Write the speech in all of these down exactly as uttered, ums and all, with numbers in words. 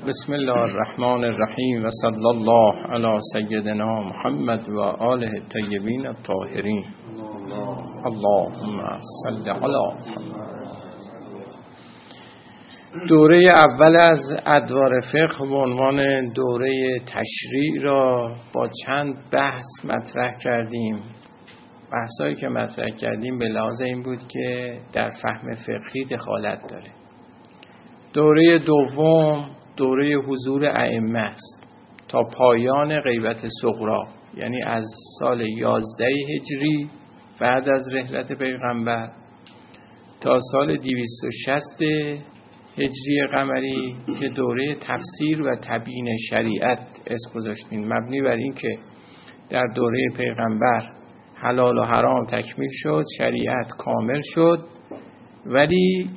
بسم الله الرحمن الرحیم و صلی الله علی سیدنا محمد و آله الطیبین الطاهرین. اللهم صل علی محمد. دوره اول از ادوار فقه به عنوان دوره تشریع را با چند بحث مطرح کردیم. بحثایی که مطرح کردیم به لحاظ این بود که در فهم فقهی دخالت داره. دوره دوم دوره حضور ائمه است تا پایان غیبت صغری، یعنی از سال یازده هجری بعد از رحلت پیغمبر تا سال دویست و شصت هجری قمری که دوره تفسیر و تبیین شریعت اسم گذاشتیم، مبنی بر این که در دوره پیغمبر حلال و حرام تکمیل شد، شریعت کامل شد، ولی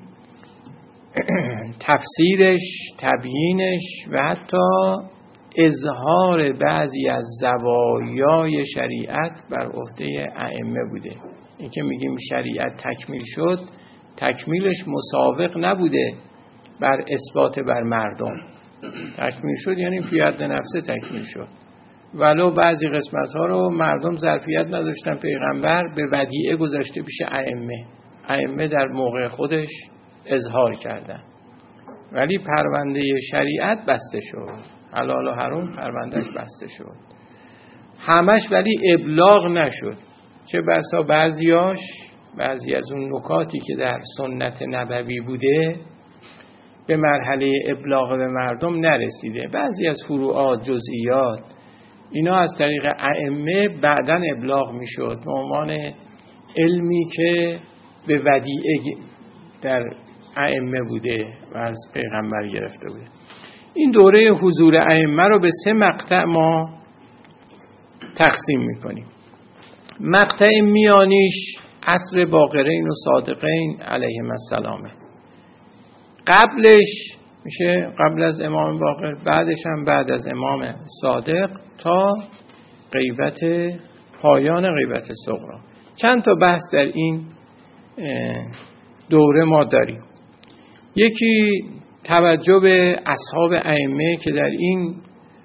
تفسیرش، تبیینش و حتی اظهار بعضی از زوایای شریعت بر عهده ائمه بوده. این که میگیم شریعت تکمیل شد، تکمیلش مسابق نبوده بر اثبات بر مردم. تکمیل شد یعنی فی حد نفسه تکمیل شد، ولو بعضی قسمت ها رو مردم ظرفیت نداشتن، پیغمبر به ودیعه گذاشته پیش ائمه، ائمه در موقع خودش اظهار کردن، ولی پرونده شریعت بسته شد، حلال و حرام پروندهش بسته شد، همش ولی ابلاغ نشد. چه بسا بعضیاش، بعضی از اون نکاتی که در سنت نبوی بوده به مرحله ابلاغ به مردم نرسیده، بعضی از فروعات، جزئیات، اینا از طریق ائمه بعداً ابلاغ میشد به عنوان علمی که به ودیعه در ائمه بوده و از پیغمبر گرفته بوده. این دوره حضور ائمه رو به سه مقطع ما تقسیم میکنیم. مقطع میانیش عصر باقرین و صادقین علیهم السلام، قبلش میشه قبل از امام باقر، بعدش هم بعد از امام صادق تا غیبت پایان غیبت صغری. چند تا بحث در این دوره ما داریم. یکی توجه به اصحاب ائمه که در این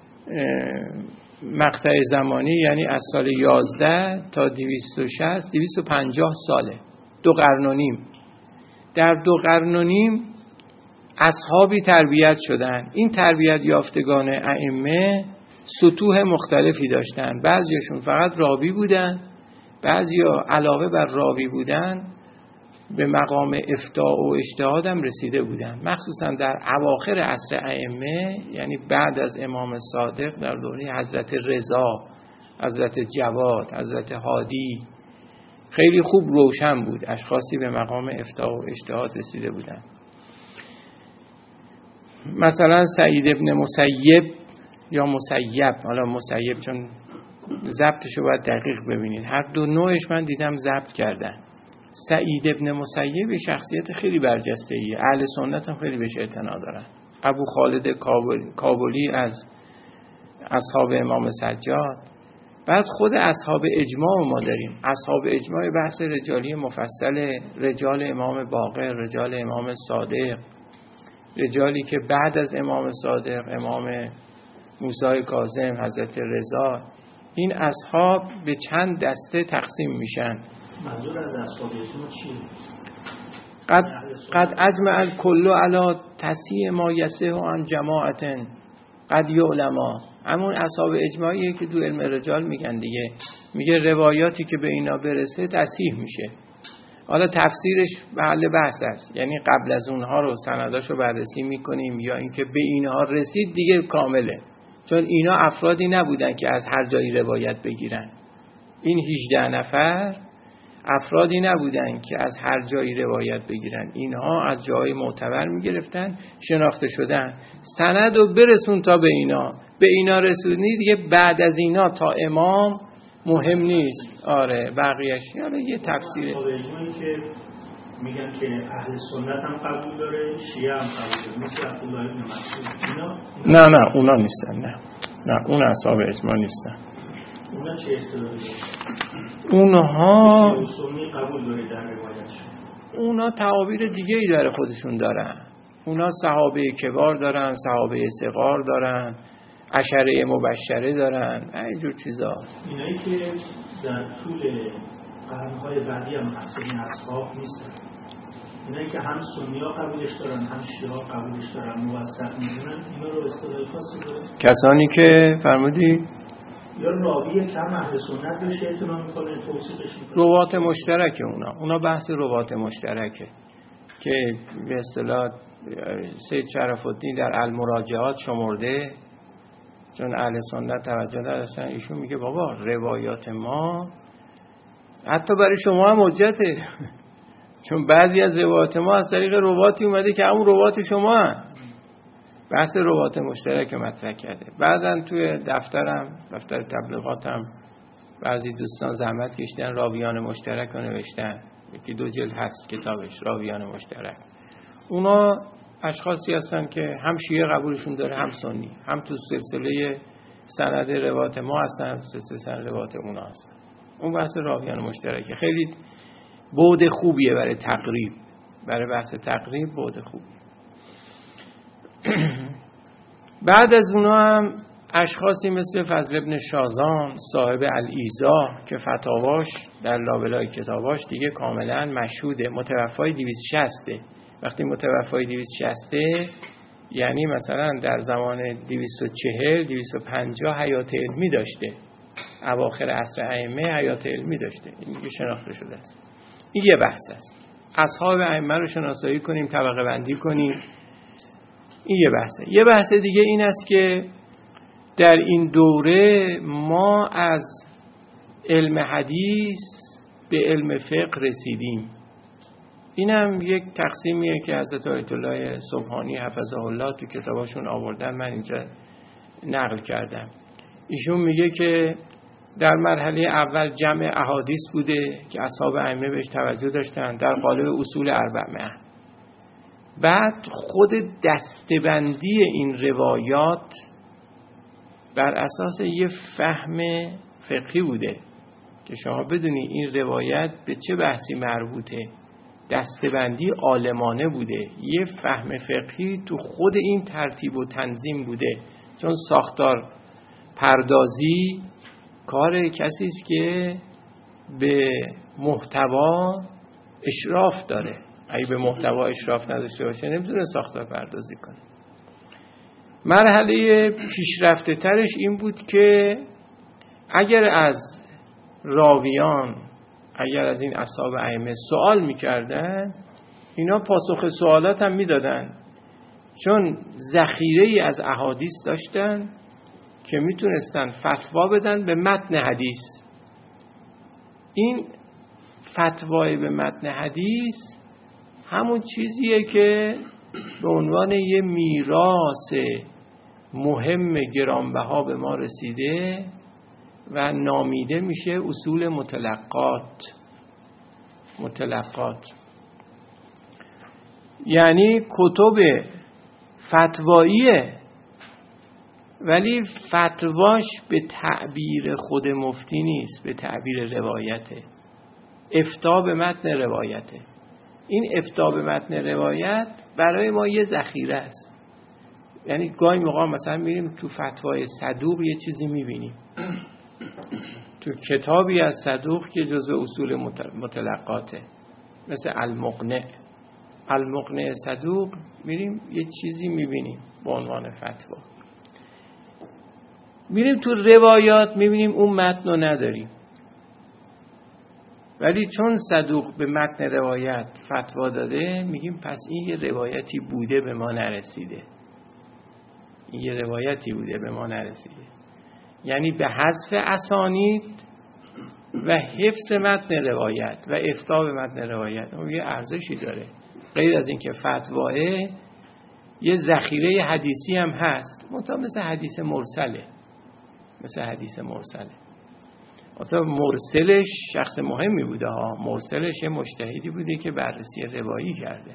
مقطع زمانی، یعنی از سال یازده تا دویست و شصت، دویست و پنجاه ساله، دو قرن و نیم. در دو قرن و نیم اصحابی تربیت شدن. این تربیت یافتگان ائمه سطوح مختلفی داشتن، بعضیشون فقط راوی بودن، بعضیا علاوه بر راوی بودن به مقام افتاء و اجتهاد هم رسیده بودن، مخصوصا در اواخر عصر ائمه، یعنی بعد از امام صادق، در دوره حضرت رضا، حضرت جواد، حضرت هادی، خیلی خوب روشن بود، اشخاصی به مقام افتاء و اجتهاد رسیده بودن. مثلا سعید ابن مسیب یا مسیب، حالا مسیب چون ضبطشو باید دقیق ببینید، هر دو نوعش من دیدم ضبط کردن. سعید ابن مسیب شخصیت خیلی برجسته‌ایه، اهل سنت هم خیلی بهش اعتنا دارن. ابو خالد کابلی از اصحاب امام سجاد. بعد خود اصحاب اجماع ما داریم. اصحاب اجماع بحث رجالی مفصل، رجال امام باقر، رجال امام صادق، رجالی که بعد از امام صادق، امام موسی کاظم، حضرت رضا، این اصحاب به چند دسته تقسیم میشن. منظور از اصحاب اجماع چیه؟ قد قد اجمع الکل علی تصحیح ما یصح عن جماعت قد یعلما. همون اصحاب اجماعیه که دو علم رجال میگن دیگه، میگه روایاتی که به اینا برسه تصحیح میشه. حالا تفسیرش محل بحث است، یعنی قبل از اونها رو سنداشو بررسی میکنیم یا اینکه به اینها رسید دیگه کامله، چون اینا افرادی نبودن که از هر جایی روایت بگیرن. این هجده نفر افرادی نبودن که از هر جایی روایت بگیرن، اینها از جای معتبر میگرفتن، شناخته شدن، سند رو برسون تا به اینا، به اینا رسونی دیگه، بعد از اینا تا امام مهم نیست. آره بقیهش یعنی یه تفسیره. که میگن که اهل سنت هم قبول داره، شیعه هم قبول داره، مثل عبدالله بن مسعود. اینا نه نه اونا نیستن، نه نه اون اصحاب اجماع نیستن. اونا چه اصطلاحی؟ اونها سنی قبول داره در روایتشون. اونا تعابیر دیگه ای داره خودشون دارن. اونا صحابه کبار دارن، صحابه صغار دارن، عشره مبشره دارن، اینجور چیزا. اینایی که در طول قرنهای بعدی هم هست، این اصحاب نیستن، اینایی که هم سنی ها قبولش دارن هم شیعه ها قبولش دارن، موثق میدونن، اینا رو اصطلاح خاصی داره؟ کسانی که فرمودی یا راوی کم اهل سنت بهش اعتنا میکنه، توصیفش میکنه، روات مشترکه. اونا اونا بحث روات مشترکه که به اصطلاح سید شرف الدین در المراجعات شمرده، چون اهل سنت توجه داشتن. ایشون میگه بابا روایات ما حتی برای شما هم حجته، چون بعضی از روایات ما از طریق رواتی اومده که همون روات شما هم. بحث روات مشترک مطرح کرده. بعدن توی دفترم، دفتر تبلیغاتم، بعضی دوستان زحمت کشیدن راویان مشترک رو نوشتن، یکی دو جلد هست کتابش، راویان مشترک. اونا اشخاصی هستن که هم شیعه قبولشون داره هم سنی، هم تو سلسله سند روایت ما هستن، هم تو سلسله سند روایت اونا هستن. اون بحث راویان مشترک خیلی بعد خوبیه برای تقریب، برای بحث تقریب بعد خوبیه. بعد از اونا هم اشخاصی مثل فضل ابن شازان صاحب الایضاح که فتاواش در لابلای کتاباش دیگه کاملا مشهوده، متوفای دویست و شصت. وقتی متوفای دویست و شصت یعنی مثلا در زمان دویست و چهل دویست و پنجاه حیات علمی داشته، اواخر عصر ائمه حیات علمی داشته، این دیگه شناخته شده است. این یه بحث است، اصحاب ائمه رو شناسایی کنیم، طبقه بندی کنیم، این یه بحثه. یه بحث دیگه این است که در این دوره ما از علم حدیث به علم فقه رسیدیم. این هم یک تقسیمیه که حضرت آیت الله سبحانی حفظه الله تو کتاباشون آوردن، من اینجا نقل کردم. ایشون میگه که در مرحله اول جمع احادیث بوده که اصحاب ائمه بهش توجه داشتن در قالب اصول اربعه. بعد خود دسته‌بندی این روایات بر اساس یه فهم فقهی بوده که شما بدونی این روایت به چه بحثی مربوطه. دسته‌بندی عالمانه بوده، یه فهم فقهی تو خود این ترتیب و تنظیم بوده، چون ساختار پردازی کار کسی است که به محتوا اشراف داره. اگه به محتوا اشراف نداشته باشه نمیتونه ساختار پردازی کنه. مرحله پیشرفته ترش این بود که اگر از راویان، اگر از این اصحاب ائمه سوال میکردن، اینا پاسخ سوالات هم میدادن، چون ذخیره ای از احادیث داشتن که میتونستن فتوا بدن به متن حدیث. این فتوای به متن حدیث همون چیزیه که به عنوان یه میراث مهم گرانبها به ما رسیده و نامیده میشه اصول متلقات. متلقات یعنی کتب فتواییه، ولی فتواش به تعبیر خود مفتی نیست، به تعبیر روایته. افتاء به متن روایته. این افتاء به متن روایت برای ما یه ذخیره است. یعنی گاهی موقع مثلا میریم تو فتوای صدوق یه چیزی میبینیم، تو کتابی از صدوق که جزء اصول متلقاته، مثل المقنع. المقنع صدوق میریم یه چیزی میبینیم به عنوان فتوا. میریم تو روایات میبینیم اون متن رو نداریم، ولی چون صدوق به متن روایت فتوا داده میگیم پس این یه روایتی بوده به ما نرسیده. این یه روایتی بوده به ما نرسیده. یعنی به حذف اسانید و حفظ متن روایت و افتاء به متن روایت اون یه ارزشی داره. غیر از این که فتواه یه ذخیره حدیثی هم هست، مثلا مثل حدیث مرسله. مثل حدیث مرسله مثلا مرسلش شخص مهمی بوده ها، مرسلش یه مجتهدی بوده که بررسی روایی کرده.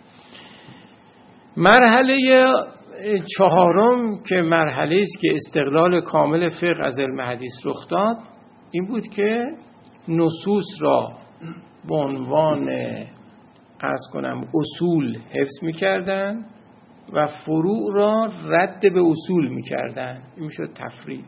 مرحله چهارم که مرحله است که استقلال کامل فقه از علم حدیث رخ داد، این بود که نصوص را به عنوان عرض کنم اصول حفظ می‌کردن و فروع را رد به اصول میکردن. این میشد تفرید.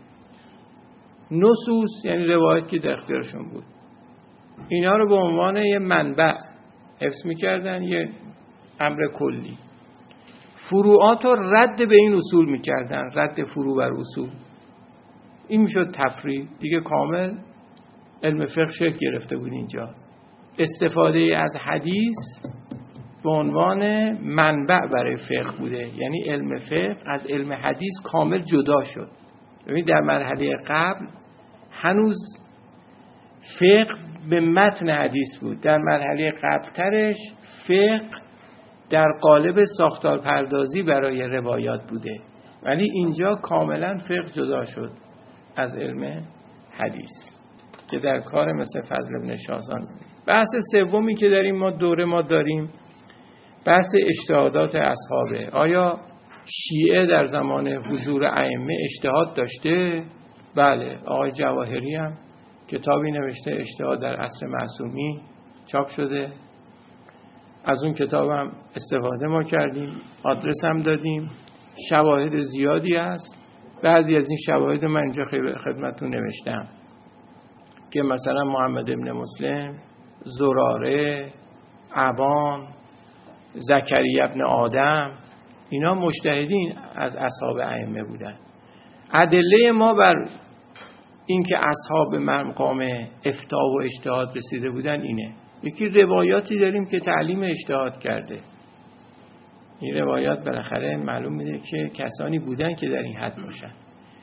نصوص یعنی روایت که در اختیارشون بود، اینا رو به عنوان یه منبع حفظ میکردن، یه امر کلی. فروعات رو رد به این اصول میکردن، رد فروع بر اصول. این میشد تفرید دیگه. کامل علم فقه شکل گرفته بود اینجا. استفاده از حدیث به عنوان منبع برای فقه بوده، یعنی علم فقه از علم حدیث کامل جدا شد. ببینید در مرحله قبل هنوز فقه به متن حدیث بود، در مرحله قبلترش فقه در قالب ساختار پردازی برای روایات بوده، ولی اینجا کاملا فقه جدا شد از علم حدیث که در کار مثل فضل ابن شازان. بحث سومی که داریم ما دوره ما داریم بحث اجتهادات اصحابه. آیا شیعه در زمان حضور ائمه اجتهاد داشته؟ بله، آقای جواهری هم کتابی نوشته اجتهاد در عصر معصومی، چاپ شده. از اون کتاب هم استفاده ما کردیم، آدرس هم دادیم. شواهد زیادی هست. بعضی از این شواهد من اینجا خدمتتون نوشتم که مثلا محمد ابن مسلم، زراره، ابان، زکریا ابن آدم، اینا مجتهدین از اصحاب ائمه بودن. ادله ما بر این که اصحاب مقام افتاء و اجتهاد رسیده بودن اینه. یکی روایاتی داریم که تعلیم اجتهاد کرده. این روایات بالاخره معلوم میده که کسانی بودن که در این حد باشن.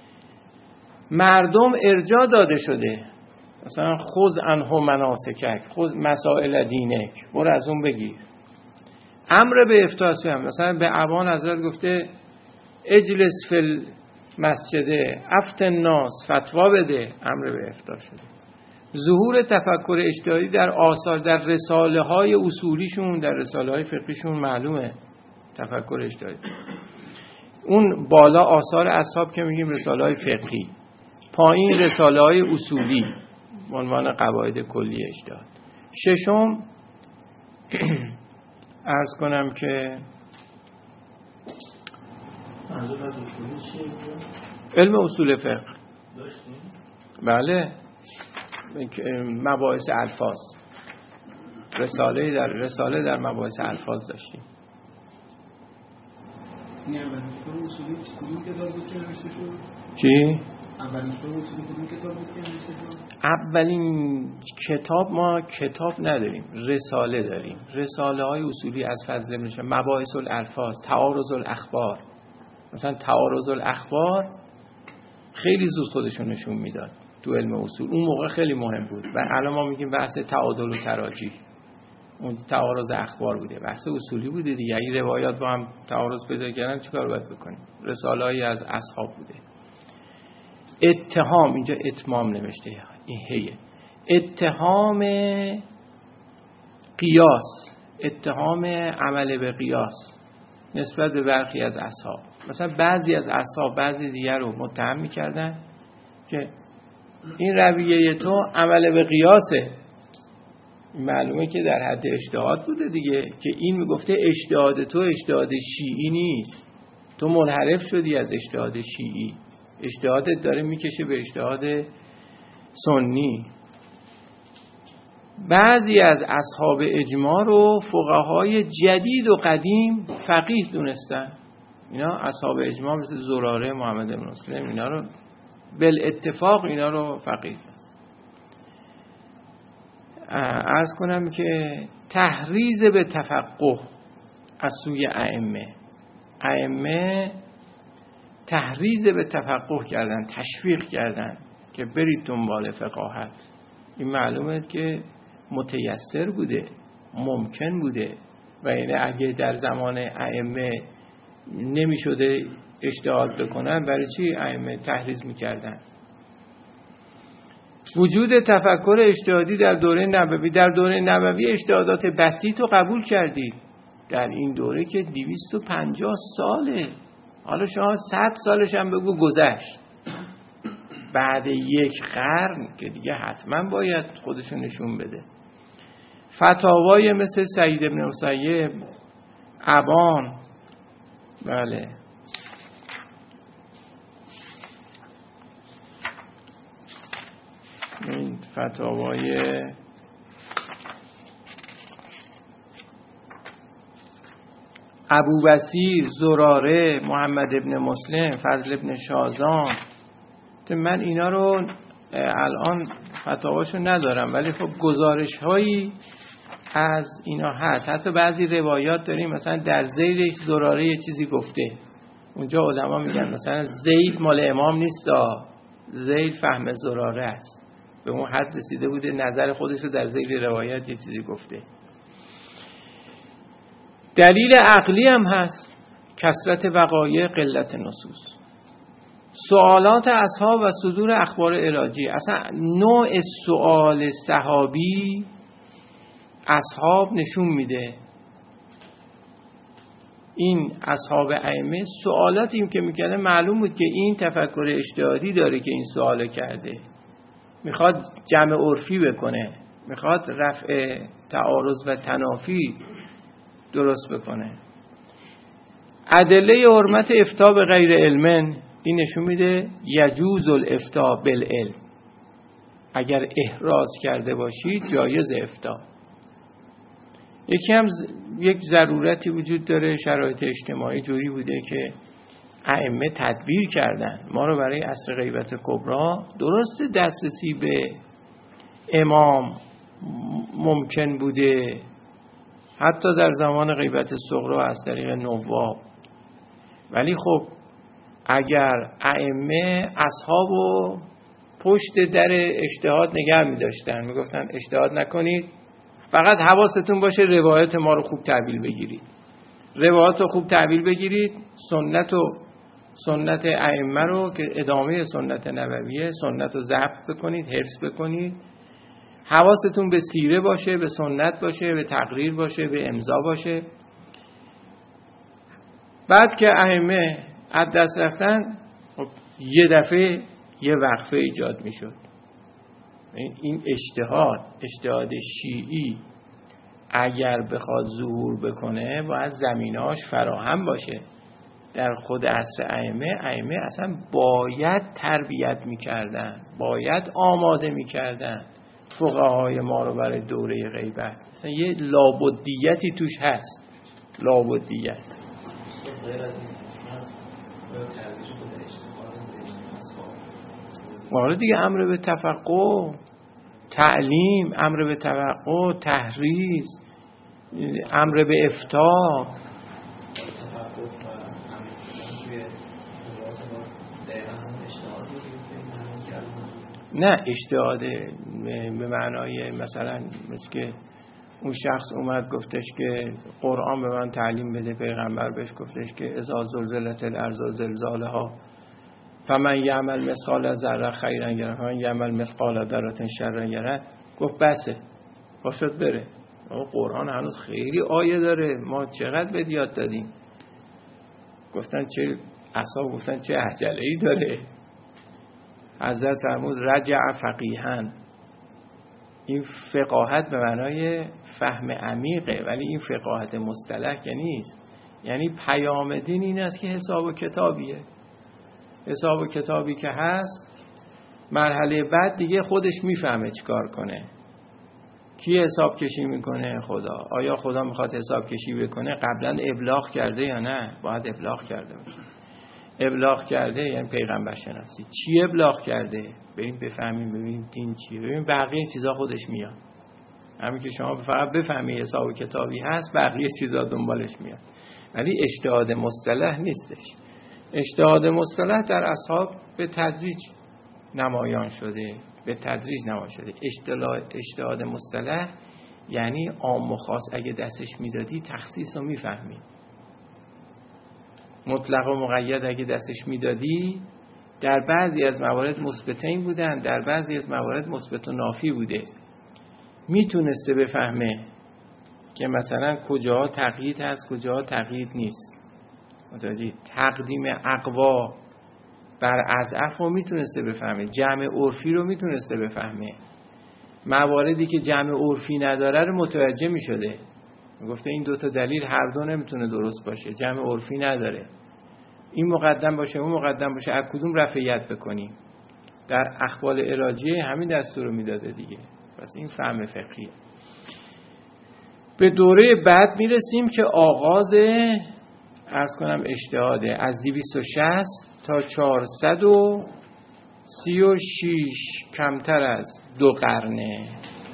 مردم ارجاع داده شده، مثلا خذ عنه مناسکک، خذ مسائل دینک، برو از اون بگیر. امر به افتاء هم مثلا به ابان حضرت گفته اجلس فی المسجد افت الناس، فتوا بده، امر به افتاء شده. ظهور تفکر اجتهادی در آثار، در رساله های اصولیشون، در رساله های فقهیشون معلومه تفکر اجتهادی. اون بالا آثار اصحاب که میگیم رساله های فقهی، پایین رساله های اصولی به عنوان قواعد کلی اجتهاد. ششم عرض کنم که علم اصول فقه داشتیم. بله، مباحث الفاظ، رساله در رساله در مباحث الفاظ داشتیم. نه اولین کتاب اصولی کدوم کتاب بود که نوشته شد؟ چی؟ اولین کتاب اصولی کدوم کتاب بود که نوشته شد؟ اولین کتاب ما کتاب نداریم، رساله داریم. رساله های اصولی از فضل میشه مباحث الالفاظ، تعارض الاخبار. مثلا تعارض الاخبار خیلی زود خودشون نشون میداد تو علم اصول. اون موقع خیلی مهم بود و الان ما میگیم بحث تعادل و تراجیح. اون تعارض اخبار بوده، بحث اصولی بوده دیگه. اگه روایات با هم تعارض پیدا کردن چیکار باید بکنیم؟ رساله‌ای از اصحاب بوده. اتهام، اینجا اتمام نوشته، این هیه. اتهام قیاس، اتهام عمل به قیاس نسبت به برخی از اصحاب. مثلا بعضی از اصحاب بعضی دیگر رو متهم می‌کردن که این رویه تو عمل به قیاسه. معلومه که در حد اجتهاد بوده دیگه، که این میگفته اجتهاد تو اجتهاد شیعی نیست، تو منحرف شدی از اجتهاد شیعی، اجتهادت داره میکشه به اجتهاد سنی. بعضی از اصحاب اجماع رو فقهای جدید و قدیم فقیه دونستن. اینا اصحاب اجماع مثل زراره، محمد بن مسلم، اینا رو بالاتفاق اینا رو فقیه. عرض کنم که تحریض به تفقه از سوی ائمه، ائمه تحریض به تفقه کردن، تشویق کردن که برید دنبال فقاهت. این معلومه که متیسر بوده، ممکن بوده، و یعنی اگه در زمان ائمه نمی شده اجتهاد بکنن، برای چی ائمه تحریض میکردن؟ وجود تفکر اجتهادی در دوره نبوی. در دوره نبوی اجتهادات بسیط رو قبول کردید. در این دوره که دویست و پنجاه ساله، حالا شما صد سالش هم بگو گذشت، بعد یک قرن که دیگه حتما باید خودشون نشون بده. فتاوای مثل سعید بن مسیب، ابان، بله. این فتاوای ابو بصیر، زراره، محمد ابن مسلم، فضل ابن شازان، من اینا رو الان فتاواشو ندارم ولی خب گزارش هایی از اینا هست. حتی بعضی روایات داریم مثلا در ذیلش زراره یه چیزی گفته، اونجا علما میگن مثلا ذیل مال امام نیست، ذیل فهم زراره است، به اون حد رسیده بوده نظر خودش رو در ذیل روایت یه چیزی گفته. دلیل عقلی هم هست، کثرت وقایع، قلت نصوص، سوالات اصحاب و صدور اخبار علاجی. اصلا نوع سوال صحابی اصحاب نشون میده این اصحاب ائمه سوالاتیم که میکنه معلوم بود که این تفکر اجتهادی داره که این سوالو کرده، میخواد جمع عرفی بکنه، میخواد رفع تعارض و تنافی درست بکنه. ادله حرمت افتاء به غیر علم، این نشون میده یجوز الافتاء بالعلم، اگر احراز کرده باشی جایز افتاء. یکی هم ز... یک ضرورتی وجود داره، شرایط اجتماعی جوری بوده که ائمه تدبیر کردن ما رو برای عصر غیبت کبرا، درست دسترسی به امام ممکن بوده حتی در زمان غیبت صغرا از طریق نواب، ولی خب اگر ائمه اصحابو پشت در اجتهاد نگه می داشتن، می گفتن اجتهاد نکنید، فقط حواستون باشه روایت ما رو خوب تعبیل بگیرید، روایت رو خوب تعبیل بگیرید، سنت و سنت ائمه رو که ادامه سنت نبویه، سنت رو ضبط بکنید، حفظ بکنید، حواستون به سیره باشه، به سنت باشه، به تقریر باشه، به امضا باشه. بعد که ائمه از دست رفتن، خب یه دفعه یه وقفه ایجاد میشد. این اجتهاد اجتهاد شیعی اگر بخواد ظهور بکنه باید زمیناش فراهم باشه. در خود عصر ائمه ائمه اصلا باید تربیت میکردن، باید آماده میکردن فقهای ما رو برای دوره غیبت. اصلا یه لابدیتی توش هست، لابدیت. آره دیگه، امر به تفقه، تعلیم، امر به تفقه، تحریز، امر به افتاء. نه اجتهاد به معنای مثلا مثل که اون شخص اومد گفتش که قرآن به من تعلیم بده، پیغمبر بهش گفتش که اذا زلزلت الارض زلزالها فمن یعمل مثقال ذره خیرا یره فمن یعمل مثقال ذره شرا یره، گفت بسه باشد بره. قرآن هنوز خیلی آیه داره، ما چقدر به یاد دادیم. گفتن چه اصحاب گفتن چه عجله‌ای داره. حضرت فرمود رجع فقیهن. این فقاهت به معنای فهم عمیقه، ولی این فقاهت مصطلح که نیست. یعنی پیام دین این است که حساب و کتابیه، حساب و کتابی که هست، مرحله بعد دیگه خودش میفهمه چیکار کنه. کی حساب کشی میکنه؟ خدا. آیا خدا میخواد حساب کشی بکنه؟ قبلا ابلاغ کرده یا نه؟ باید ابلاغ کرده باشه. ابلاغ کرده یعنی پیغمبر شناسی. چی ابلاغ کرده؟ بریم بفهمیم، ببینیم دین چیه. ببین بقیه چیزا خودش میاد. همین که شما فقط بفهمی حساب و کتابی هست، بقیه چیزا دنبالش میاد. ولی اجتهاد مصطلح نیستش. اجتهاد مصطلح در اصحاب به تدریج نمایان شده، به تدریج نمایان شده. اجتهاد مصطلح یعنی عام و خاص اگه دستش میدادی تخصیص رو میفهمی. مطلق و مقید اگه دستش میدادی در بعضی از موارد مثبتین بودن، در بعضی از موارد مثبت و نافی بوده. میتونسته بفهمه که مثلا کجاها تقیید هست، کجاها تقیید نیست. متوجه؟ تقدیم اقوا بر اضعف رو میتونسته بفهمه، جمع عرفی رو میتونسته بفهمه، مواردی که جمع عرفی نداره رو متوجه میشده. گفته این دوتا دلیل هر دو نمیتونه درست باشه، جمع عرفی نداره، این مقدم باشه اون مقدم باشه، از کدوم رفعیت بکنیم؟ در اخبال اراجیه همین دستور رو میداده دیگه. پس این فهم فقهیه. به دوره بعد میرسیم که آغاز عرض کنم اجتهاده، از دویست و شصت تا چهارصد و سی و شش، کمتر از دو قرنه.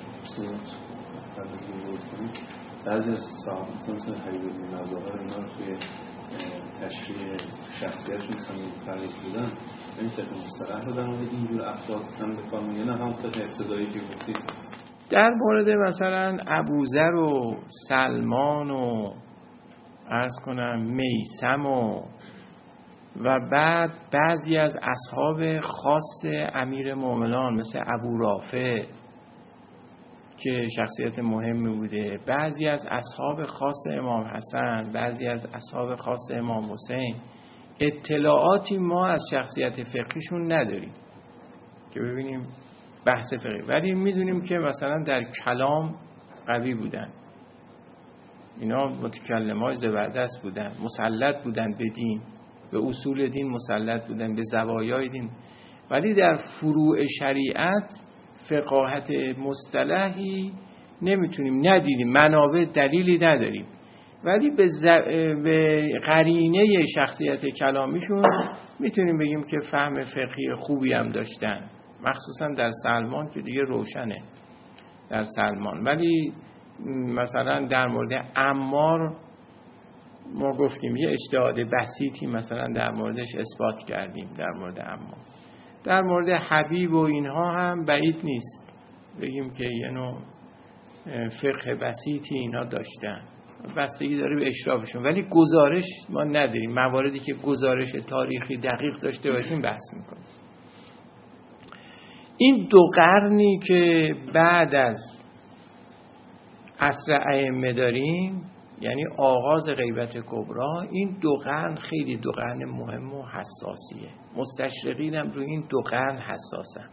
بعضی از صاحب مثل حبیب بن مظاهر اینا رو توی تشریح شخصیتشون مثلا فرقی بودن، این طبق مصطلح رو در مورد اینجور افراد هم بکنم یا نه هم طبق ابتدایی که گفتید؟ در مورد مثلا ابوذر و سلمان و عرض کنم میثم و و بعد بعضی از اصحاب خاص امیر مومنان مثل ابو رافع که شخصیت مهمی بوده، بعضی از اصحاب خاص امام حسن، بعضی از اصحاب خاص امام حسین، اطلاعاتی ما از شخصیت فقهیشون نداریم که ببینیم بحث فقهی، ولی میدونیم که مثلا در کلام قوی بودن، اینا متکلمای زبردست بودن، مسلط بودن به دین، به اصول دین مسلط بودن، به زوایای دین، ولی در فروع شریعت فقاهت مصطلحی نمیتونیم، ندیدیم، منابع دلیلی نداریم، ولی به, ز... به قرینه شخصیت کلامیشون میتونیم بگیم که فهم فقهی خوبی هم داشتن، مخصوصا در سلمان که دیگه روشنه در سلمان. ولی مثلا در مورد عمار ما گفتیم یه اجتهاد بسیطی مثلا در موردش اثبات کردیم در مورد عمار. در مورد حبیب و اینها هم بعید نیست بگیم که یه نوع فقه بسیطی اینا داشتن، بستگی داره به اشرافشون، ولی گزارش ما نداریم، مواردی که گزارش تاریخی دقیق داشته باشیم بحث میکنیم. این دو قرنی که بعد از عصر ائمه داریم، یعنی آغاز غیبت کبری، این دو قرن خیلی دو قرن مهم و حساسیه. مستشرقین هم روی این دو قرن حساسن.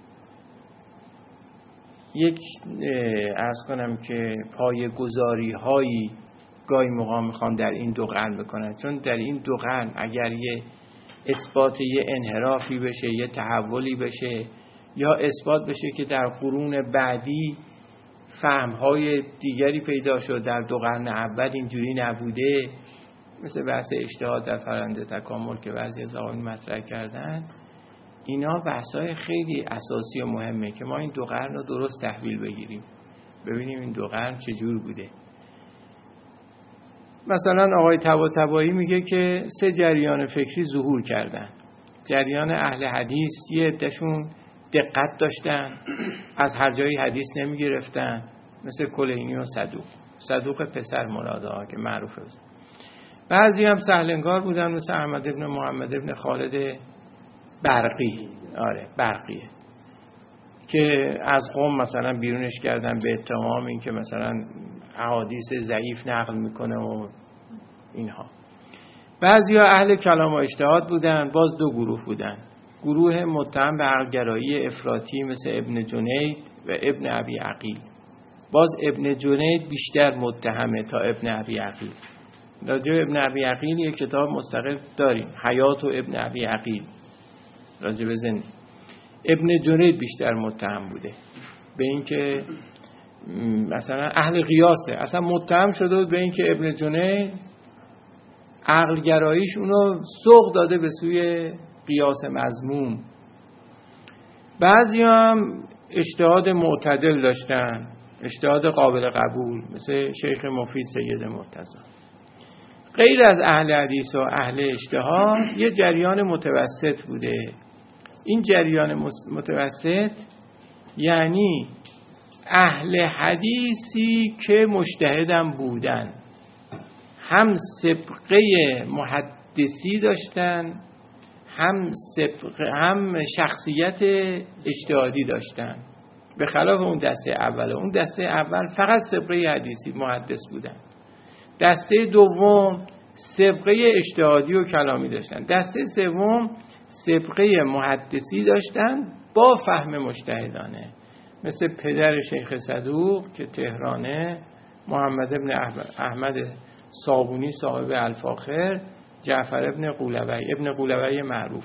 یک عرض کنم که پایه‌گذاری هایی گاهی موقع میخوان در این دو قرن بکنن، چون در این دو قرن اگر یه اثبات یه انحرافی بشه، یه تحولی بشه، یا اثبات بشه که در قرون بعدی فهم‌های دیگری پیدا شد، در دو قرن اول اینجوری نبوده، مثل بحث اجتهاد در فرآیند تکامل که بعضی از آقایون مطرح کردن، اینا بحث‌های خیلی اساسی و مهمه که ما این دو قرن رو درست تحویل بگیریم، ببینیم این دو قرن چجور بوده. مثلا آقای طباطبایی میگه که سه جریان فکری ظهور کردن. جریان اهل حدیث، یه عده‌شون دقت داشتن، از هر جایی حدیث نمی گرفتن، مثل کلینی و صدوق، صدوق پسر مراده ها که معروفه. بعضی هم سهلنگار بودن مثل احمد ابن محمد ابن خالد برقی، آره برقیه، که از قوم مثلا بیرونش کردن به اتهام این که مثلا احادیث ضعیف نقل میکنه و اینها. بعضی ها اهل کلام و اجتهاد بودن، باز دو گروه بودن، گروه متهم به عقل‌گرایی افراطی مثل ابن جنید و ابن ابی عقیل. باز ابن جنید بیشتر متهمه تا ابن ابی عقیل. راجع به ابن ابی عقیل یک کتاب مستقل داریم، حیات و ابن ابی عقیل، راجع به زندگی. ابن جنید بیشتر متهم بوده به این که مثلا اهل قیاسه، اصلا متهم شده بود به این که ابن جنید عقل‌گراییش اونو سوق داده به سوی قیاس مذموم. بعضی هم اجتهاد معتدل داشتن، اجتهاد قابل قبول، مثل شیخ مفید سید مرتضی. غیر از اهل حدیث و اهل اجتهاد یه جریان متوسط بوده. این جریان متوسط یعنی اهل حدیثی که مجتهدن بودن، هم سبقه محدثی داشتن، هم سبق هم شخصیت اجتهادی داشتن، به خلاف اون دسته اول. اون دسته اول فقط سبقه حدیثی محدث بودن، دسته دوم سبقه اجتهادی و کلامی داشتن، دسته سوم سبقه محدثی داشتن با فهم مجتهدانه، مثل پدر شیخ صدوق که تهرانه، محمد ابن احمد صابونی صاحب الفاخر، جعفر ابن قولوی، ابن قولوی معروف.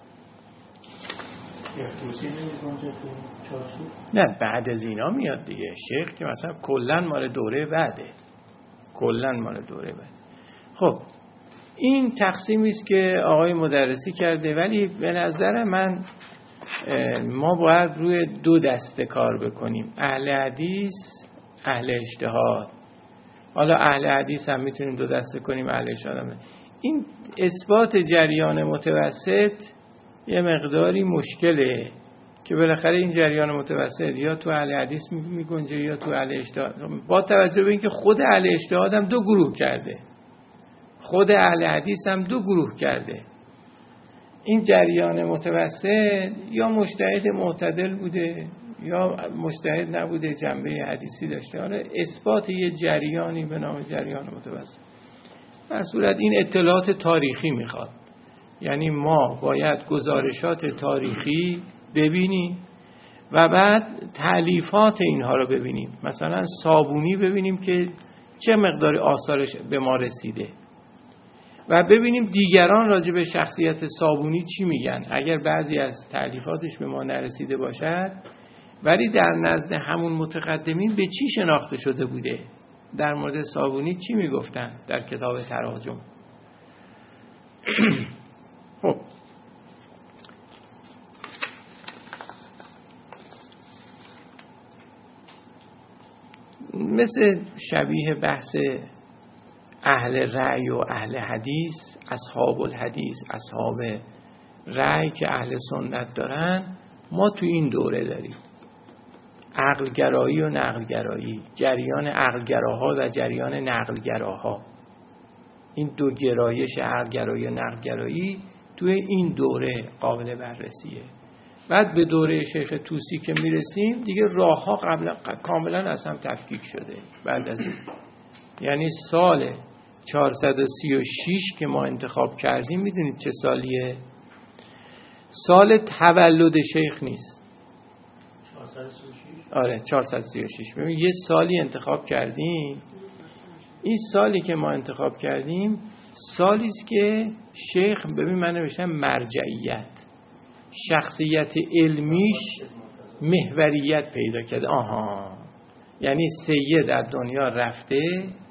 نه بعد از اینا میاد دیگه. شیخ که مثلا کلن مال دوره بعده، کلن مال دوره بعد. خب این تقسیمی است که آقای مدرسی کرده، ولی به نظر من ما باید روی دو دسته کار بکنیم، اهل حدیث، اهل اجتهاد. حالا اهل حدیث هم میتونیم دو دسته کنیم، اهل اجتهاد هم. این اثبات جریان متوسط یه مقداری مشکله که بالاخره این جریان متوسط یا تو اهل حدیث میگنجه یا تو اهل اجتهاد، با توجه به اینکه خود اهل اجتهاد هم دو گروه کرده، خود اهل حدیث هم دو گروه کرده. این جریان متوسط یا مجتهد معتدل بوده یا مجتهد نبوده، جنبه حدیثی داشته. حالا اثبات یه جریانی به نام جریان متوسط، در صورت این اطلاعات تاریخی میخواد. یعنی ما باید گزارشات تاریخی ببینیم و بعد تألیفات اینها رو ببینیم. مثلا صابونی ببینیم که چه مقدار آثارش به ما رسیده و ببینیم دیگران راجع به شخصیت صابونی چی میگن. اگر بعضی از تألیفاتش به ما نرسیده باشد، ولی در نزد همون متقدمین به چی شناخته شده بوده، در مورد صابونی چی میگفتن در کتاب تراجم. خب مثل شبیه بحث اهل رأی و اهل حدیث، اصحاب الحدیث، اصحاب رأی که اهل سنت دارن، ما تو این دوره داریم عقلگرایی و نقلگرایی، جریان عقلگراها و جریان نقلگراها. این دو گرایش عقلگرایی و نقلگرایی توی این دوره قابل بررسیه. بعد به دوره شیخ طوسی که میرسیم دیگه راه ها قبل کاملا از هم تفکیک شده. بعد از این یعنی سال چهارصد و سی و شش که ما انتخاب کردیم، میدونید چه سالیه؟ سال تولد شیخ نیست. چهارصد و سی و شش آره چهارصد و سی و شش. ببین یه سالی انتخاب کردیم. این سالی که ما انتخاب کردیم سالی است که شیخ، ببین من نوشتم مرجعیت، شخصیت علمیش محوریت پیدا کرده. آها، یعنی سید در دنیا رفته،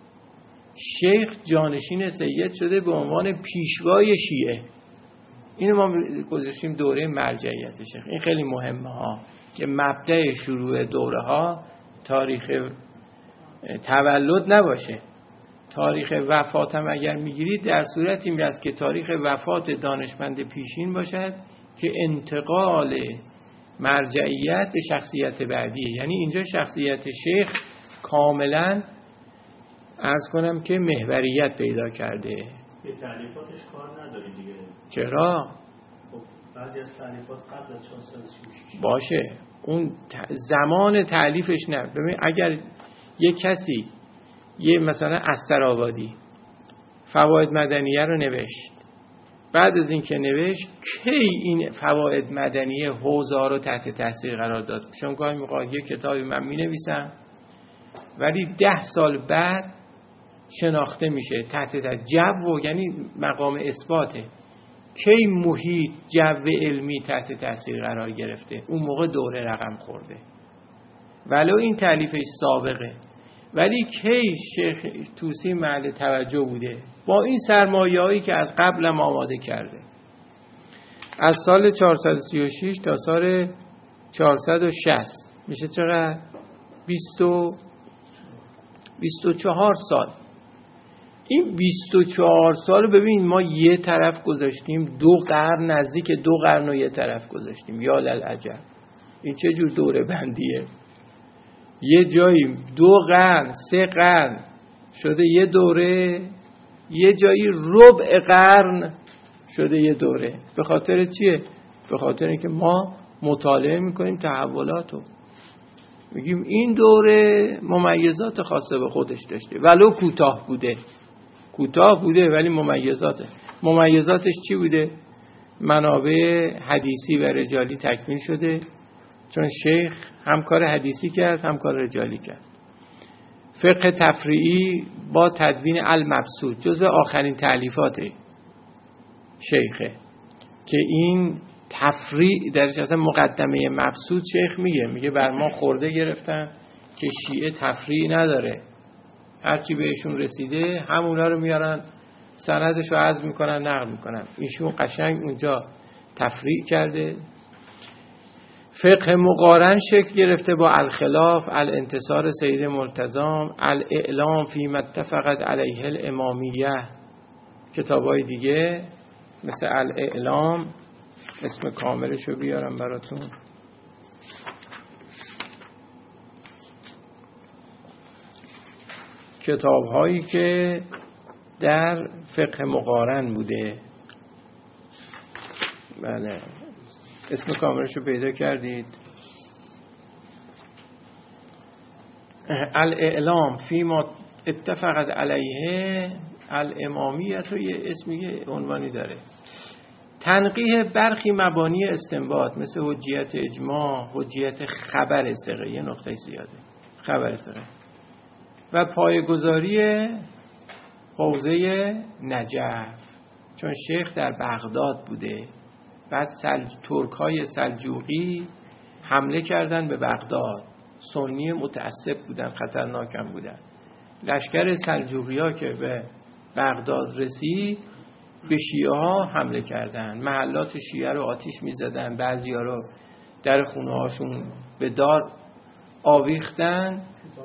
شیخ جانشین سید شده به عنوان پیشوای شیعه. اینو ما گذاشتیم دوره مرجعیت شیخ. این خیلی مهمه ها که مبدأ شروع دوره ها تاریخ تولد نباشه. تاریخ وفات هم اگر میگیرید در صورتی می است که تاریخ وفات دانشمند پیشین باشد که انتقال مرجعیت به شخصیت بعدیه. یعنی اینجا شخصیت شیخ کاملا عرض کنم که محوریت پیدا کرده. به تعلیفاتش کار نداریم دیگه. چرا؟ خب بعضی از تعلیفات قبل از چهارصد و سی و شش باشه، اون زمان تعلیفش نه. ببین اگر یک کسی یه مثلا استرآبادی فواید مدنیه رو نوشت، بعد از این که نوشت کی این فواید مدنیه حوزه ها رو تحت تاثیر قرار داد؟ چون گاهی موقع یه کتابی من می نویسم ولی ده سال بعد شناخته میشه تحت تاثیر جو، یعنی مقام اثباته. کی محیط جو علمی تحت تاثیر قرار گرفته؟ اون موقع دوره رقم خورده، ولو این تالیفش سابقه. ولی کی شیخ طوسی محل توجه بوده؟ با این سرمایه‌هایی که از قبلم آماده کرده. از سال چهارصد و سی و شش تا سال چهارصد و شصت میشه چقدر؟ بیست و چهار سال. این بیست و چهار سال ببین ما یه طرف گذاشتیم، دو قرن، نزدیک دو قرن و یه طرف گذاشتیم. یا للعجب، این چه جور دوره بندیه؟ یه جایی دو قرن، سه قرن شده یه دوره، یه جایی ربع قرن شده یه دوره. به خاطر چیه؟ به خاطر اینکه ما مطالعه میکنیم تحولاتو، میگیم این دوره ممیزات خاصه به خودش داشته، ولو کوتاه بوده کوتاه بوده ولی ممیزاته. ممیزاتش چی بوده؟ منابع حدیثی و رجالی تکمیل شده، چون شیخ هم کار حدیثی کرد هم کار رجالی کرد. فقه تفریعی با تدوین المبسوط جزو آخرین تألیفات شیخه که این تفریع درش اصلا مقدمه مبسوط شیخ میگه میگه بر ما خورده گرفتن که شیعه تفریع نداره، هرچی بهشون رسیده همونا رو میارن سندش رو عزم میکنن نقل میکنن. ایشون قشنگ اونجا تفریع کرده. فقه مقارن شکل گرفته با الخلاف، الانتصار سید مرتضام، الاعلام فیما اتفقت علیه الامامیه. کتابای دیگه مثل الاعلام، اسم کاملش رو بیارم براتون، کتاب هایی که در فقه مقارن بوده. بله اسم کاملش رو پیدا کردید؟ الاعلام فیما اتفقت علیه الامامیه تو یه اسمی یه عنوانی داره. تنقیح برخی مبانی استنباط مثل حجیت اجماع، حجیت خبر ثقه، یه نقطه زیاده خبر ثقه، و پایه‌گذاری حوزه نجف، چون شیخ در بغداد بوده. بعد سلج... ترک‌های سلجوقی حمله کردن به بغداد، سنی متعصب بودن، خطرناکم بودن. لشکر سلجوقی‌ها که به بغداد رسید به شیعه ها حمله کردن، محلات شیعه رو آتیش می‌زدن، بعضی‌ها رو در خونه‌هاشون به دار آویختن،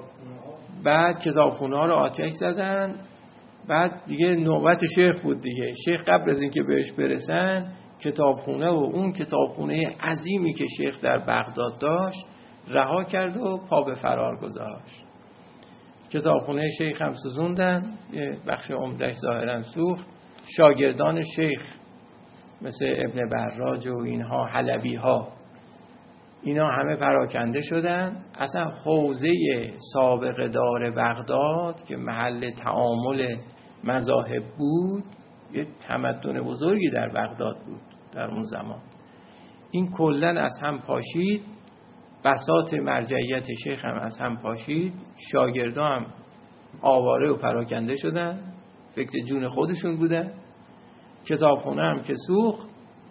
بعد کتابخونه‌ها رو آتش زدن. بعد دیگه نوبت شیخ بود دیگه. شیخ قبل از اینکه بهش برسن کتابخونه و اون کتابخونه عظیمی که شیخ در بغداد داشت رها کرد و پا به فرار گذاشت. کتابخونه شیخ هم سوزوندن، یه بخش عمده‌اش ظاهرا سوخت. شاگردان شیخ مثل ابن براج و اینها، حلبی ها، اینا همه پراکنده شدن. اصلا حوزه سابق دار بغداد که محل تعامل مذاهب بود، یه تمدن بزرگی در بغداد بود در اون زمان. این کلن از هم پاشید، بساط مرجعیت شیخ هم از هم پاشید، شاگردان هم آواره و پراکنده شدن، فکر جون خودشون بودن، کتابخونه هم که سوخت.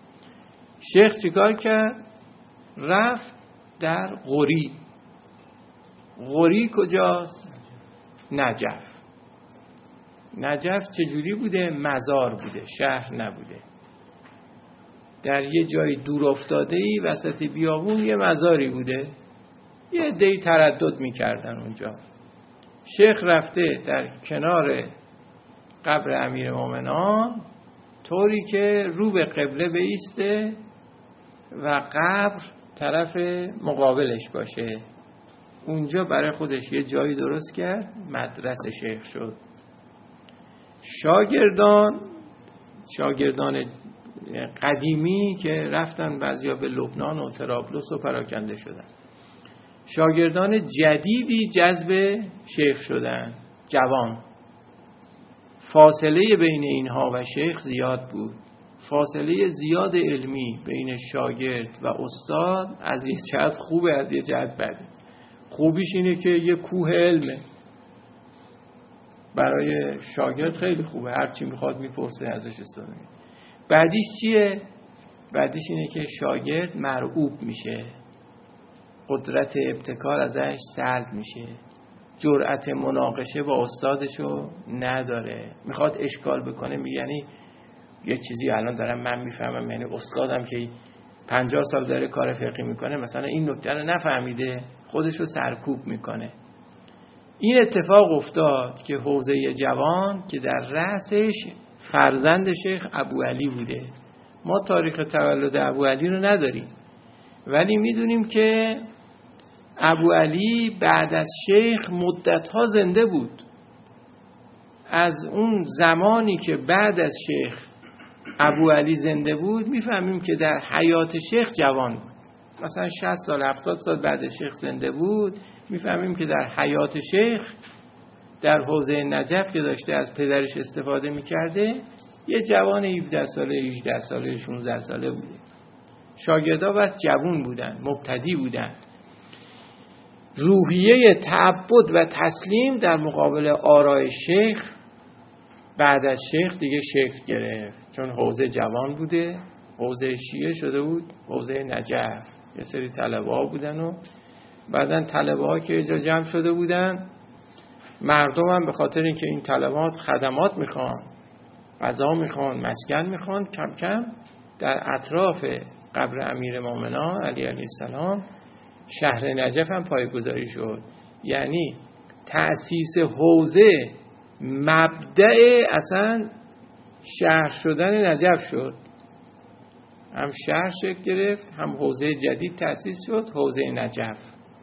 شیخ چیکار کرد؟ رفت در غوری. غوری کجاست؟ نجف. نجف چجوری بوده؟ مزار بوده، شهر نبوده. در یه جای دور افتاده‌ای وسط بیابون یه مزاری بوده، یه عده‌ای تردد می‌کردن اونجا. شیخ رفته در کنار قبر امیرالمومنین طوری که رو به قبله بایسته و قبر طرف مقابلش باشه. اونجا برای خودش یه جایی درست کرد، مدرسه شیخ شد. شاگردان شاگردان قدیمی که رفتن بعضیا به لبنان و طرابلس و پراکنده شدن، شاگردان جدیدی جذب شیخ شدن، جوان. فاصله بین اینها و شیخ زیاد بود، فاصله زیاد علمی بین شاگرد و استاد. از یه جهت خوبه، از یه جهت بده. خوبیش اینه که یه کوه علمه، برای شاگرد خیلی خوبه، هر چی میخواد میپرسه ازش استفاده میکنه. بعدیش چیه؟ بعدیش اینه که شاگرد مرعوب میشه، قدرت ابتکار ازش سلب میشه، جرأت مناقشه با استادشو نداره، میخواد اشکال بکنه. میگنی یه چیزی الان دارم من میفهمم، یعنی استادم که پنجاه سال داره کار فقهی میکنه مثلا این نکته رو نفهمیده، خودشو سرکوب میکنه. این اتفاق افتاد که حوزه جوان که در رأسش فرزند شیخ ابوعلی بوده. ما تاریخ تولد ابوعلی رو نداریم، ولی میدونیم که ابوعلی بعد از شیخ مدت‌ها زنده بود. از اون زمانی که بعد از شیخ ابوعلی زنده بود میفهمیم که در حیات شیخ جوان بود. مثلا شصت سال هفتاد سال بعد شیخ زنده بود، میفهمیم که در حیات شیخ در حوزه نجف که داشته از پدرش استفاده میکرده یه جوان هفده ساله، هجده ساله، شانزده ساله بوده. شاگردا بس جوان بودن، مبتدی بودن. روحیه تعبد و تسلیم در مقابل آراء شیخ بعد از شیخ دیگه شکل گرفت، چون حوزه جوان بوده، حوزه شیعه شده بود حوزه نجف. یه سری طلبه ها بودن و بعدن طلبه ها که اینجا جمع شده بودن، مردم هم به خاطر اینکه این طلبات خدمات میخوان، غذا میخوان، مسکن میخوان، کم کم در اطراف قبر امیر مومنان علی علیه السلام شهر نجف هم پایه‌گذاری شد. یعنی تأسیس حوزه مبدأ اصلا شهر شدن نجف شد. هم شهر شکل گرفت، هم حوزه جدید تأسیس شد، حوزه نجف.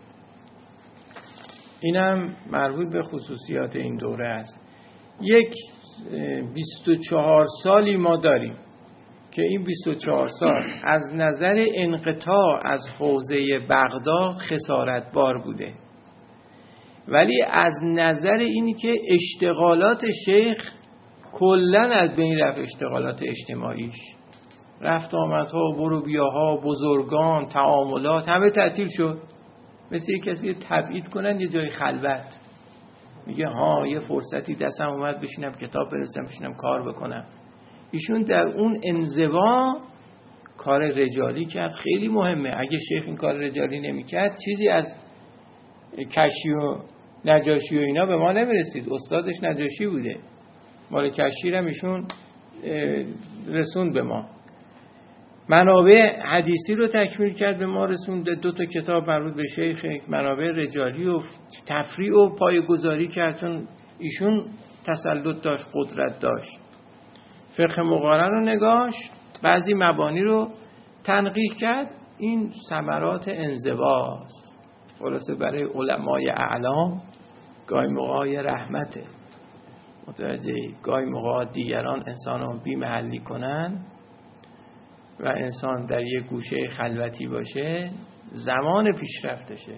اینم مربوط به خصوصیات این دوره است. یک بیست و چهار سالی ما داریم که این بیست و چهار سال از نظر انقطاع از حوزه بغداد خسارتبار بوده، ولی از نظر اینی که اشتغالات شیخ کلن از بین رفت، اشتغالات اجتماعیش، رفت آمدها، برو بیاها، بزرگان، تعاملات همه تعطیل شد. مثل یک کسی تبعید کنن یه جای خلوت، میگه ها یه فرصتی دستم اومد بشینم کتاب بنویسم، بشینم کار بکنم. ایشون در اون انزوا کار رجالی کرد، خیلی مهمه. اگه شیخ این کار رجالی نمیکرد چیزی از کشی و نجاشی و اینا به ما نمیرسید. استادش نجاشی بوده، مال کشی هم ایشون رسوند به ما. منابع حدیثی رو تکمیل کرد، به ما رسوند. دو تا کتاب مربوط به شیخ، منابع رجالی و تفریع و پایه‌گذاری کرد، چون ایشون تسلط داشت، قدرت داشت. فقه مقارن رو نگاشت، بعضی مبانی رو تنقیح کرد. این ثمرات انزواست. خلاصه برای علمای اعلام گاهی موقع رحمته، متوجه گاهی موقع دیگران انسان رو بی محلی کنن و انسان در یک گوشه خلوتی باشه، زمان پیشرفتشه.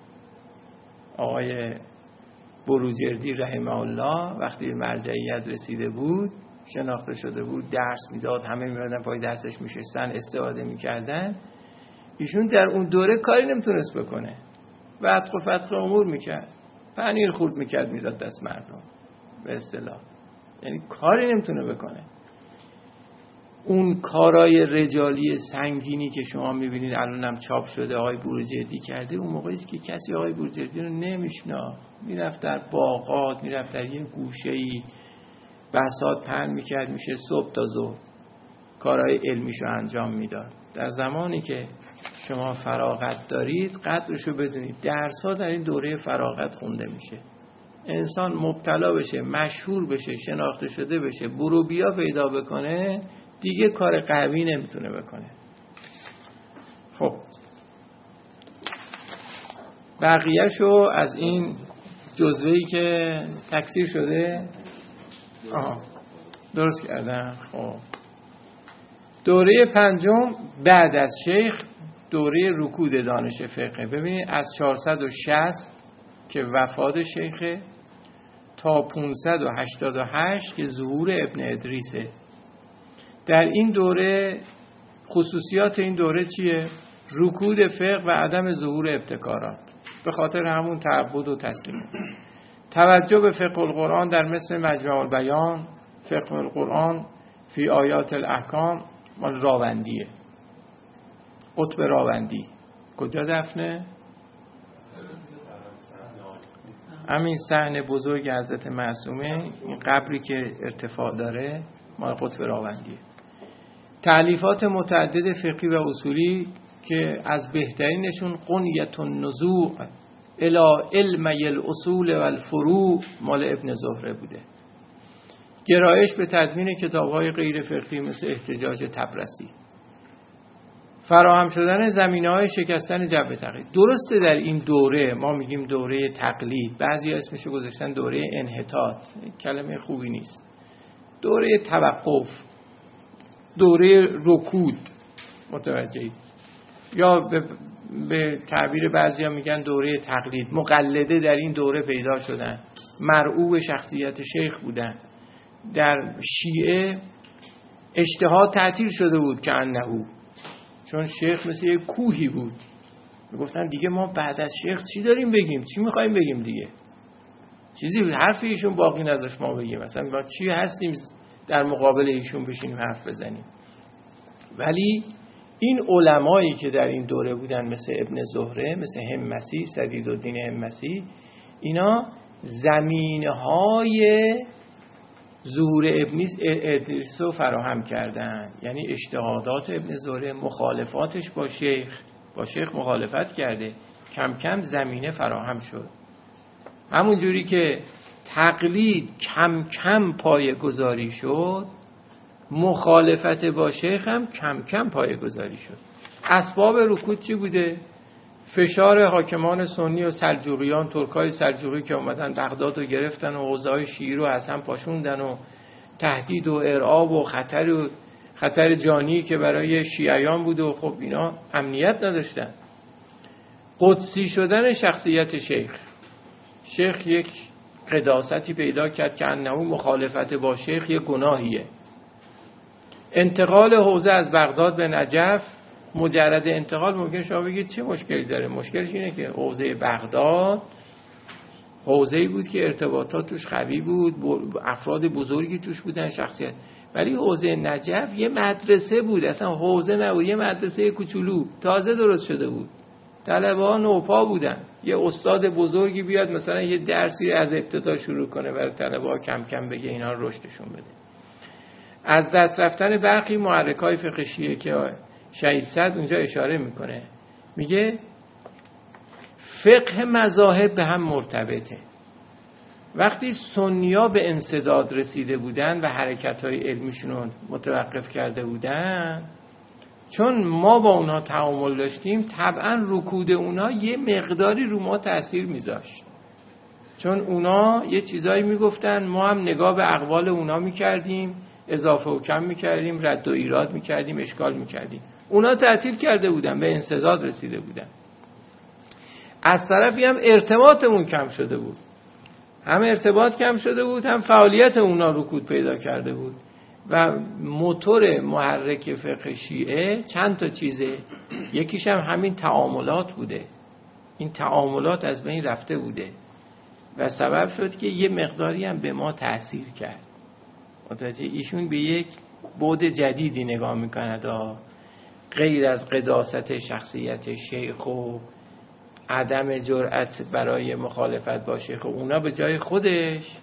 آقای بروجردی رحمه الله وقتی به مرجعیت رسیده بود، شناخته شده بود، درس میداد، همه میادن پای درسش میشستن، استفاده میکردن. ایشون در اون دوره کاری نمیتونست بکنه، بعد و فتق امور میکرد، پنیر خورد میکرد میداد دست مردم به اصطلاح، یعنی کاری نمیتونه بکنه. اون کارای رجالی سنگینی که شما میبینید الانم چاپ شده آقای بروجردی کرده، اون موقعی است که کسی آقای بروجردی رو نمیشناخت. میرفت در باغات، میرفت در یه گوشه‌ای بساط پهن میکرد، میشه صبح تا ظهر کارهای علمیشو انجام میداد. در زمانی که شما فراغت دارید قدرشو بدونید. درس‌ها در این دوره فراغت خونده میشه. انسان مبتلا بشه، مشهور بشه، شناخته شده بشه، برو بیا پیدا بکنه، دیگه کار قوی نمیتونه بکنه. خب بقیه‌شو از این جزوه‌ای که تکثیر شده آها درست کردم. خب دوره پنجم بعد از شیخ دوره رکود دانش فقه. ببینید از چهارصد و شصت که وفات شیخه تا پانصد و هشتاد و هشت که ظهور ابن ادریسه. در این دوره خصوصیات این دوره چیه؟ رکود فقه و عدم ظهور ابتکارات به خاطر همون تعبد و تسلیم. توجه به فقه القرآن در مثل مجمع البیان، فقه القرآن فی آیات الاحکام مال راوندیه، قطب راوندی. کجا دفنه؟ همین صحن بزرگ حضرت معصومه، این قبری که ارتفاع داره مال قطب راوندیه. تألیفات متعدد فقهی و اصولی که از بهترینشون قنیت النزوع الی علمی الاصول و الفروع مال ابن زهره بوده. گرایش به تدوین کتاب‌های غیر فقهی مثل احتجاج تبرسی. فراهم شدن زمینه‌های شکستن جبر تقلید. درسته در این دوره ما میگیم دوره تقلید، بعضی اسمشو گذاشتن دوره انحطاط، کلمه خوبی نیست. دوره توقف، دوره رکود، متوجهید؟ یا به, به تعبیر بعضیا میگن دوره تقلید. مقلده در این دوره پیدا شدن، مرعوب شخصیت شیخ بودن. در شیعه اجتهاد تعطیل شده بود که انهو، چون شیخ مثل یک کوهی بود، میگفتن دیگه ما بعد از شیخ چی داریم بگیم، چی میخوایم بگیم دیگه، چیزی حرف ایشون باقی نذاشت ما بگیم، مثلا ما چی هستیم در مقابل ایشون بشینیم حرف بزنیم. ولی این علمایی که در این دوره بودن مثل ابن زهره، مثل همسی، سدیدالدین همسی، اینا زمینهای ظهور ابن ادریس رو فراهم کردن. یعنی اجتهادات ابن زهره، مخالفاتش با شیخ با شیخ مخالفت کرده، کم کم زمینه فراهم شد. همون جوری که تقلید کم کم پایه گذاری شد، مخالفت با شیخ هم کم کم پایه گذاری شد. اسباب رکود چی بوده؟ فشار حاکمان سنی و سلجوقیان، ترکای سلجوقی که اومدن بغداد رو گرفتن و حوزه‌های شیعی رو از هم پاشوندن و تهدید و ارعاب و خطر و خطر جانی که برای شیعیان بود و خب اینا امنیت نداشتن. قدسی شدن شخصیت شیخ، شیخ یک قداستی پیدا کرد که انه مخالفت با شیخ یک گناهیه. انتقال حوزه از بغداد به نجف، مجرد انتقال ممکن شما بگید چه مشکلی داره؟ مشکلش اینه که حوزه بغداد حوزه‌ای بود که ارتباطات توش قوی بود، افراد بزرگی توش بودن، شخصیت. ولی حوزه نجف یه مدرسه بود، اصلا حوزه نبود، یه مدرسه کوچولو تازه درست شده بود، طلبه‌ها نوپا بودن. یه استاد بزرگی بیاد مثلا یه درسی از ابتدا شروع کنه برای طلبه‌ها، کم کم بگه اینا رو رشدشون بده. از دست رفتن برخی محرک‌های فقه شیعه که شهید صدر اونجا اشاره میکنه، میگه فقه مذاهب به هم مرتبطه. وقتی سنی‌ها به انسداد رسیده بودن و حرکت‌های علمیشون رو متوقف کرده بودن، چون ما با اونها تعامل داشتیم، طبعا رکود اونها یه مقداری رو ما تأثیر میذاشت، چون اونها یه چیزایی میگفتن، ما هم نگاه به اقوال اونها میکردیم، اضافه و کم میکردیم، رد و ایراد میکردیم، اشکال میکردیم. اونا تعطیل کرده بودن، به انسداد رسیده بودن. از طرفی هم ارتباطمون کم شده بود، هم ارتباط کم شده بود، هم فعالیت اونا رکود پیدا کرده بود. و موتور محرک فقه شیعه چند تا چیزه، یکیش هم همین تعاملات بوده. این تعاملات از بین رفته بوده و سبب شد که یه مقداری هم به ما تأثیر کرد. متوجه ایشون به یک بعد جدیدی نگاه میکند، غیر از قداست شخصیت شیخ و عدم جرأت برای مخالفت با شیخ، اونا به جای خودش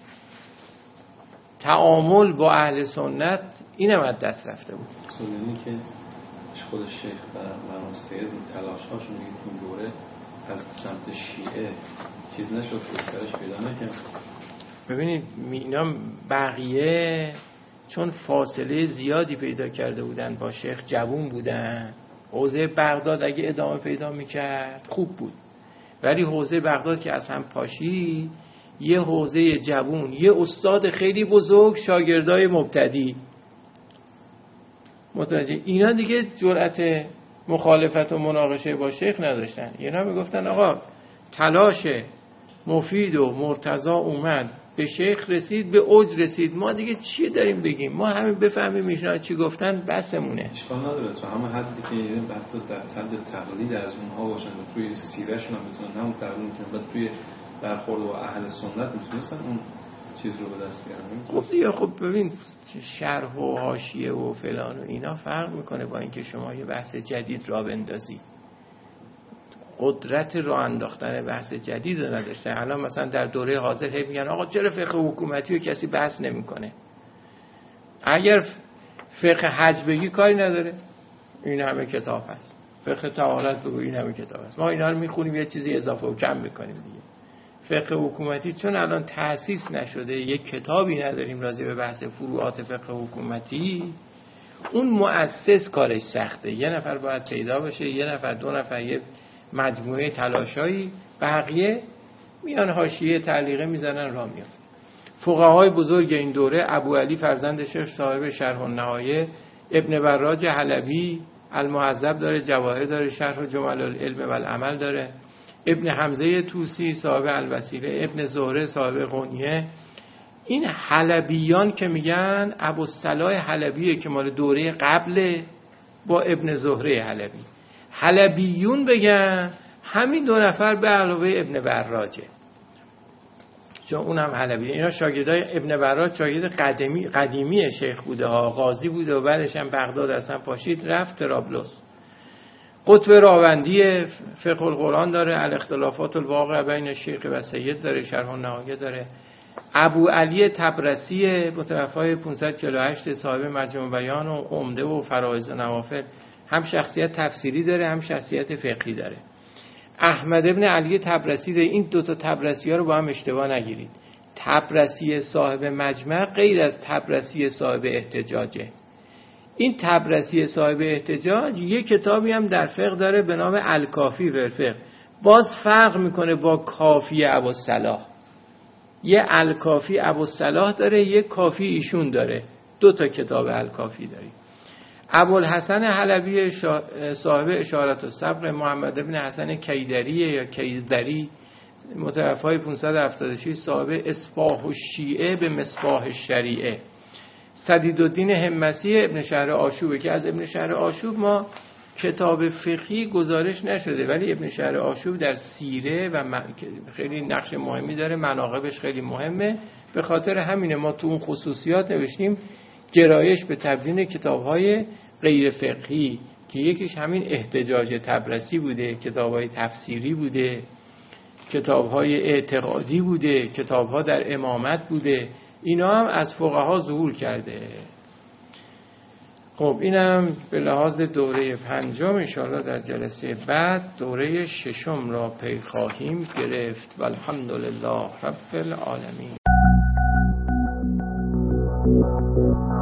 تعامل با اهل سنت اینم از دست رفته بود. سنینی که خود شیخ و مرحوم سید و تلاش‌هاشون میگه تو دوره از سمت شیعه چیز نشد، گسترش پیدا نکرد. ببینید اینا بقیه چون فاصله زیادی پیدا کرده بودن با شیخ، جوون بودن، حوزه بغداد اگه ادامه پیدا میکرد خوب بود، ولی حوزه بغداد که از هم پاشید، یه حوزه جوون، یه استاد خیلی بزرگ، شاگردای مبتدی، متوجه اینا دیگه جرأت مخالفت و مناقشه با شیخ نداشتن. اینا میگفتن آقا تلاش مفید و مرتضی اومد، به شیخ رسید، به اوج رسید، ما دیگه چی داریم بگیم؟ ما همین بفهمیم ایشون چی گفتن بسمونه. اشکال نداره تو همه حدی که حتی در حد تقلید از اونها باشن و توی سیرهشون هم میتونن همون تقلید میکنن و توی برخورد با اهل سنت میتونستن اون چیز رو به دست بیارن. خب دیگه خب ببین شرح و حاشیه و فلان و اینا فرق میکنه با اینکه شما یه بحث جدید را بندازی. قدرت راه انداختن بحث جدید رو نداشته. الان مثلا در دوره حاضر هی میگن آقا چرا فقه حکومتی رو کسی بحث نمیکنه؟ اگر فقه حج بگی کاری نداره، این همه کتاب هست. فقه تعالت بگو، این همه کتاب هست. ما اینا رو میخونیم، یه چیزی اضافه و کم میکنیم دیگه. فقه حکومتی چون الان تأسیس نشده، یک کتابی نداریم راجع به بحث فروعات فقه حکومتی، اون مؤسس کارش سخته. یه نفر باید پیدا بشه، یه نفر، دو نفر، یه مجموعه تلاشایی، بقیه میان حاشیه تعلیقه میزنن راه میاد. فقهای بزرگ این دوره ابو علی فرزند شیخ صاحب شرح النهایه، ابن براج حلبی المهذب داره، جواهر داره، شرح جمل العلم و العمل داره، ابن حمزه طوسی صاحب الوسیله، ابن زهره صاحب غنیه. این حلبیان که میگن ابوالصلاح حلبیه که مال دوره قبل با ابن زهره حلبی. حلبیون بگن همین دو نفر به علاوه ابن براجه، چون اونم حلبی. اینا شاگردای ابن براج شاگرد قدیمی قدیمی شیخ بوده ها، قاضی بوده و بعدش هم بغداد اصلا پاشید رفت طرابلس. قطب راوندی فقه القرآن داره، الاختلافات الواقع بین شیخ و سید داره، شرح النهایه داره. ابو علی طبرسی متوفای پانصد و چهل و هشت صاحب مجموع بیان و عمده و فرائض و نوافل، هم شخصیت تفسیری داره هم شخصیت فقهی داره. احمد ابن علی طبرسی داره. این دوتا طبرسی ها رو با هم اشتباه نگیرید. طبرسی صاحب مجمع غیر از طبرسی صاحب احتجاجه. این طبرسی صاحب احتجاج یک کتابی هم در فقه داره به نام الکافی فی الفقه، باز فرق میکنه با کافی ابوالصلاح. یه الکافی ابوالصلاح داره، یه کافی ایشون داره، دو تا کتاب الکافی داریم. ابوالحسن حلبی صاحب اشارت الصبغ، محمد ابن حسن کیدری یا کیدری متوفای پانصد و هفتاد و شش صاحب اصفاح الشیعه به مصباح الشریعه. سدیدالدین همسی ابن شهر آشوبه که از ابن شهر آشوب ما کتاب فقهی گزارش نشده، ولی ابن شهر آشوب در سیره و من... خیلی نقش مهمی داره، مناقبش خیلی مهمه. به خاطر همینه ما تو اون خصوصیات نوشتیم گرایش به تبدیل کتاب‌های غیر فقهی که یکیش همین احتجاج طبرسی بوده، کتاب‌های تفسیری بوده، کتاب‌های اعتقادی بوده، کتاب‌ها در امامت بوده. اینا هم از فقها ظهور کرده. خب اینم به لحاظ دوره پنجم، ان شاءالله در جلسه بعد دوره ششم را پی خواهیم گرفت. والحمدلله رب العالمین.